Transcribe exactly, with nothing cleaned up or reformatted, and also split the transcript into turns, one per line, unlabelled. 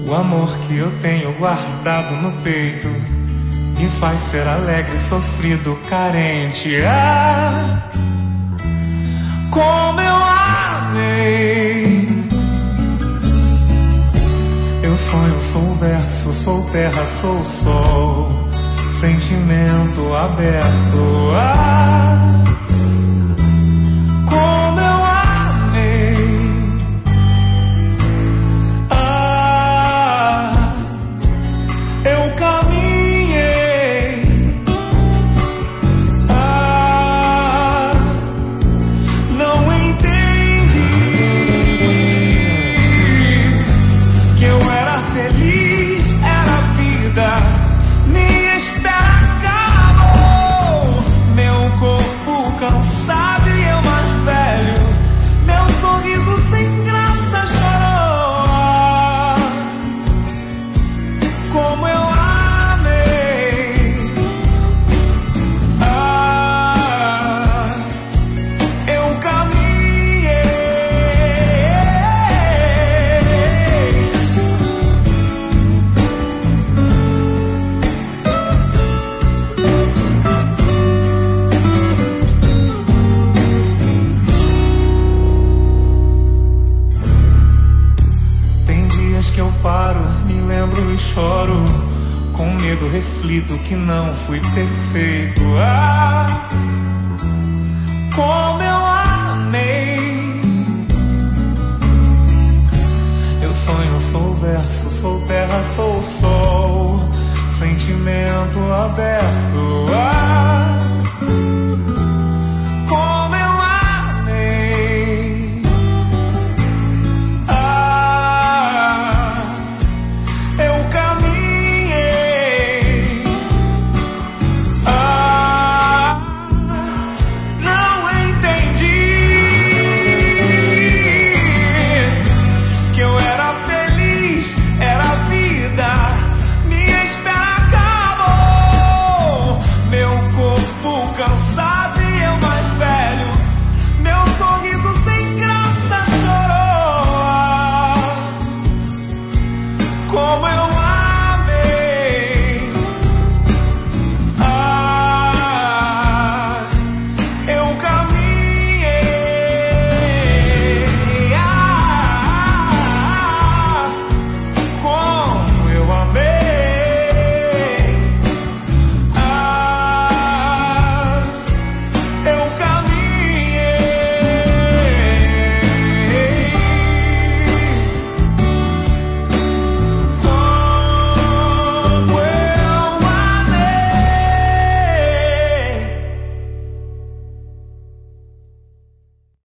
O amor que eu tenho guardado no peito me faz ser alegre, sofrido, carente. Ah, como eu amei. Eu sonho, sou verso, sou terra, sou sol, sentimento aberto. Ah, como eu amei. Ah, eu caminhei. Ah, não entendi que eu era feliz, era vida. Minha espera acabou. Meu corpo cansado e eu mais velho. Meu sorriso sem graça chorou. Como eu amei. Ah, eu caminhei. Tem dias que eu paro, me lembro e choro. Com medo reflito que não fui perfeito. Ah, como eu amei. Eu sonho, sou verso, sou terra, sou sol, sentimento aberto. Ah,